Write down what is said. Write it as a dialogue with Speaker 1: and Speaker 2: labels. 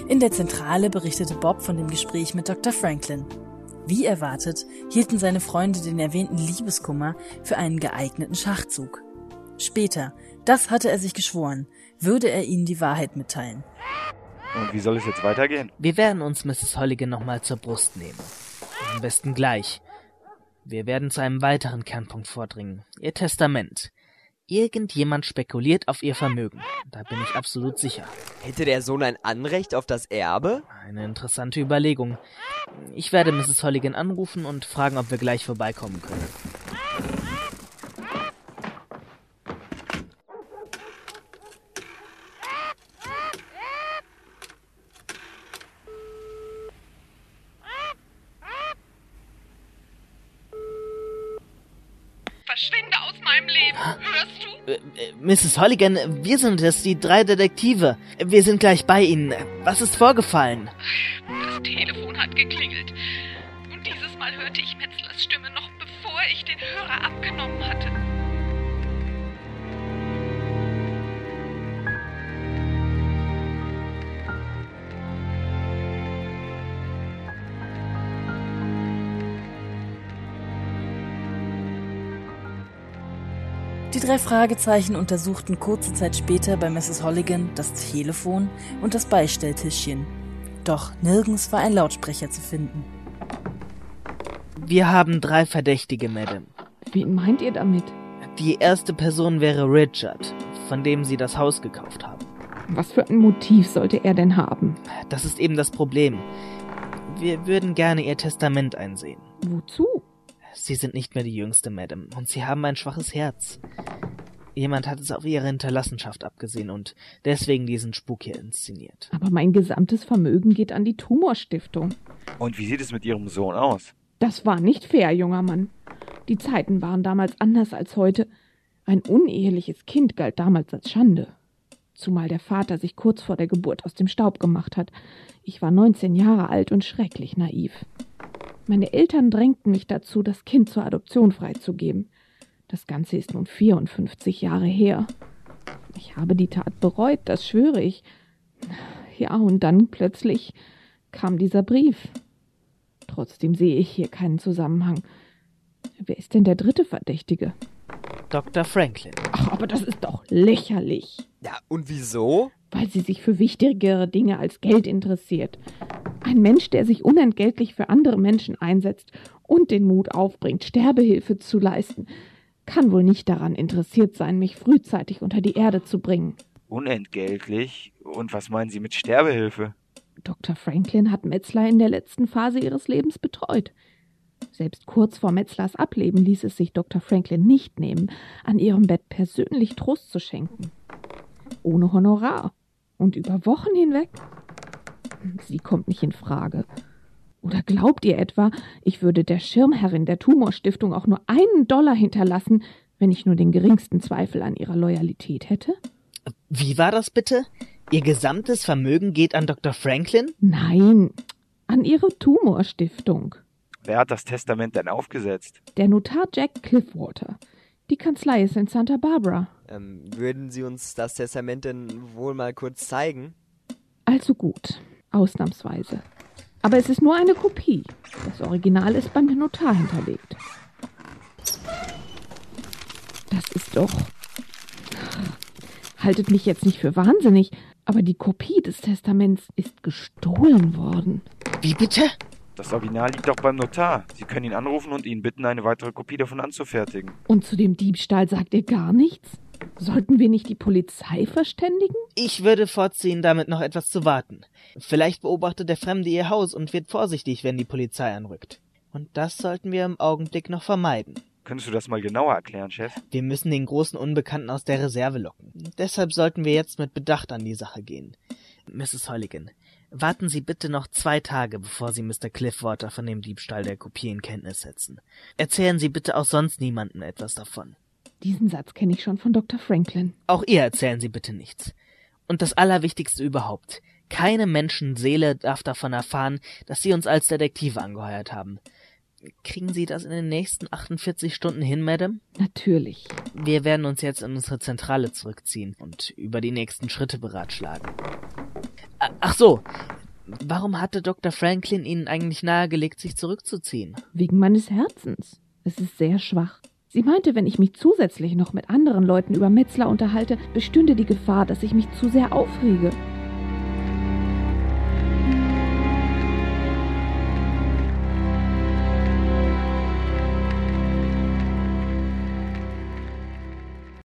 Speaker 1: In der Zentrale berichtete Bob von dem Gespräch mit Dr. Franklin. Wie erwartet, hielten seine Freunde den erwähnten Liebeskummer für einen geeigneten Schachzug. Später, das hatte er sich geschworen, würde er ihnen die Wahrheit mitteilen.
Speaker 2: Und wie soll es jetzt weitergehen?
Speaker 3: Wir werden uns Mrs. Holligan nochmal zur Brust nehmen. Am besten gleich. Wir werden zu einem weiteren Kernpunkt vordringen. Ihr Testament. Irgendjemand spekuliert auf ihr Vermögen. Da bin ich absolut sicher.
Speaker 4: Hätte der Sohn ein Anrecht auf das Erbe?
Speaker 3: Eine interessante Überlegung. Ich werde Mrs. Holligan anrufen und fragen, ob wir gleich vorbeikommen können.
Speaker 5: Verschwinde aus meinem Leben, hörst du?
Speaker 3: Mrs. Holligan, wir sind es, die 3 Detektive. Wir sind gleich bei Ihnen. Was ist vorgefallen?
Speaker 5: Das Telefon hat geklingelt. Und dieses Mal hörte ich Metzlers Stimme noch, bevor ich den Hörer abgenommen hatte.
Speaker 1: Die 3 Fragezeichen untersuchten kurze Zeit später bei Mrs. Holligan das Telefon und das Beistelltischchen. Doch nirgends war ein Lautsprecher zu finden.
Speaker 3: Wir haben 3 Verdächtige, Madame.
Speaker 6: Wen meint ihr damit?
Speaker 3: Die erste Person wäre Richard, von dem Sie das Haus gekauft haben.
Speaker 6: Was für ein Motiv sollte er denn haben?
Speaker 3: Das ist eben das Problem. Wir würden gerne Ihr Testament einsehen.
Speaker 6: Wozu?
Speaker 3: Sie sind nicht mehr die Jüngste, Madame, und Sie haben ein schwaches Herz. Jemand hat es auf Ihre Hinterlassenschaft abgesehen und deswegen diesen Spuk hier inszeniert.
Speaker 6: Aber mein gesamtes Vermögen geht an die Tumorstiftung.
Speaker 2: Und wie sieht es mit Ihrem Sohn aus?
Speaker 6: Das war nicht fair, junger Mann. Die Zeiten waren damals anders als heute. Ein uneheliches Kind galt damals als Schande. Zumal der Vater sich kurz vor der Geburt aus dem Staub gemacht hat. Ich war 19 Jahre alt und schrecklich naiv. Meine Eltern drängten mich dazu, das Kind zur Adoption freizugeben. Das Ganze ist nun 54 Jahre her. Ich habe die Tat bereut, das schwöre ich. Ja, und dann plötzlich kam dieser Brief. Trotzdem sehe ich hier keinen Zusammenhang. Wer ist denn der 3. Verdächtige?
Speaker 3: Dr. Franklin.
Speaker 6: Ach, aber das ist doch lächerlich.
Speaker 4: Ja, und wieso?
Speaker 6: Weil sie sich für wichtigere Dinge als Geld interessiert. Ein Mensch, der sich unentgeltlich für andere Menschen einsetzt und den Mut aufbringt, Sterbehilfe zu leisten, kann wohl nicht daran interessiert sein, mich frühzeitig unter die Erde zu bringen.
Speaker 2: Unentgeltlich? Und was meinen Sie mit Sterbehilfe?
Speaker 6: Dr. Franklin hat Metzler in der letzten Phase ihres Lebens betreut. Selbst kurz vor Metzlers Ableben ließ es sich Dr. Franklin nicht nehmen, an ihrem Bett persönlich Trost zu schenken. Ohne Honorar und über Wochen hinweg. Sie kommt nicht in Frage. Oder glaubt ihr etwa, ich würde der Schirmherrin der Tumorstiftung auch nur $1 hinterlassen, wenn ich nur den geringsten Zweifel an ihrer Loyalität hätte?
Speaker 3: Wie war das bitte? Ihr gesamtes Vermögen geht an Dr. Franklin?
Speaker 6: Nein, an ihre Tumorstiftung.
Speaker 2: Wer hat das Testament denn aufgesetzt?
Speaker 6: Der Notar Jack Cliffwater. Die Kanzlei ist in Santa Barbara.
Speaker 4: Würden Sie uns das Testament denn wohl mal kurz zeigen?
Speaker 6: Also gut, ausnahmsweise. Aber es ist nur eine Kopie. Das Original ist beim Notar hinterlegt. Das ist doch... Haltet mich jetzt nicht für wahnsinnig, aber die Kopie des Testaments ist gestohlen worden.
Speaker 3: Wie bitte?
Speaker 2: Das Original liegt doch beim Notar. Sie können ihn anrufen und ihn bitten, eine weitere Kopie davon anzufertigen.
Speaker 6: Und zu dem Diebstahl sagt ihr gar nichts? Sollten wir nicht die Polizei verständigen?
Speaker 3: Ich würde vorziehen, damit noch etwas zu warten. Vielleicht beobachtet der Fremde ihr Haus und wird vorsichtig, wenn die Polizei anrückt. Und das sollten wir im Augenblick noch vermeiden.
Speaker 2: Könntest du das mal genauer erklären, Chef?
Speaker 3: Wir müssen den großen Unbekannten aus der Reserve locken. Deshalb sollten wir jetzt mit Bedacht an die Sache gehen. Mrs. Holligan, warten Sie bitte noch 2 Tage, bevor Sie Mr. Cliffwater von dem Diebstahl der Kopie in Kenntnis setzen. Erzählen Sie bitte auch sonst niemandem etwas davon.
Speaker 6: Diesen Satz kenne ich schon von Dr. Franklin.
Speaker 3: Auch ihr erzählen Sie bitte nichts. Und das Allerwichtigste überhaupt. Keine Menschenseele darf davon erfahren, dass Sie uns als Detektive angeheuert haben. Kriegen Sie das in den nächsten 48 Stunden hin, Madame?
Speaker 6: Natürlich.
Speaker 3: Wir werden uns jetzt in unsere Zentrale zurückziehen und über die nächsten Schritte beratschlagen. Ach so, Warum hatte Dr. Franklin Ihnen eigentlich nahegelegt, sich zurückzuziehen?
Speaker 6: Wegen meines Herzens. Es ist sehr schwach. Sie meinte, wenn ich mich zusätzlich noch mit anderen Leuten über Metzler unterhalte, bestünde die Gefahr, dass ich mich zu sehr aufrege.